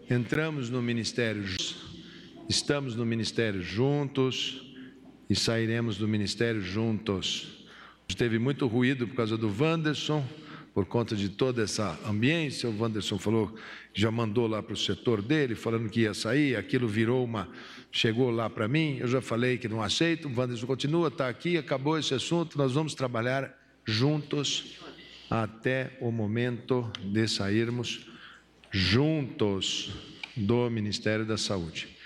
entramos no Ministério, estamos no Ministério juntos e sairemos do Ministério juntos. Teve muito ruído por causa do Wanderson, por conta de toda essa ambiência. O Wanderson falou que já mandou lá para o setor dele, falando que ia sair, aquilo chegou lá para mim, eu já falei que não aceito, o Wanderson continua, está aqui, acabou esse assunto, nós vamos trabalhar juntos até o momento de sairmos juntos do Ministério da Saúde.